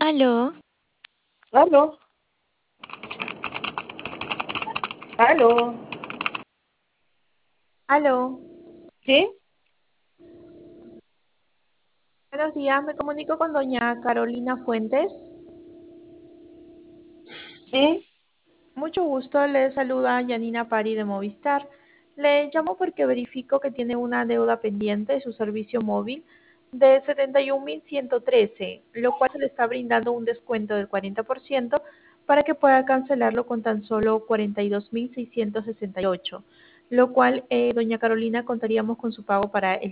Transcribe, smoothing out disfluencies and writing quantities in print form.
Aló, Aló, aló, aló. ¿sí? Buenos días, me comunico con doña Carolina Fuentes. Sí, Mucho gusto, le saluda Yanina Pari de Movistar. Le llamo porque verifico que tiene una deuda pendiente de su servicio móvil de 71.113, lo cual se le está brindando un descuento del 40% para que pueda cancelarlo con tan solo 42.668, lo cual, doña Carolina, contaríamos con su pago para el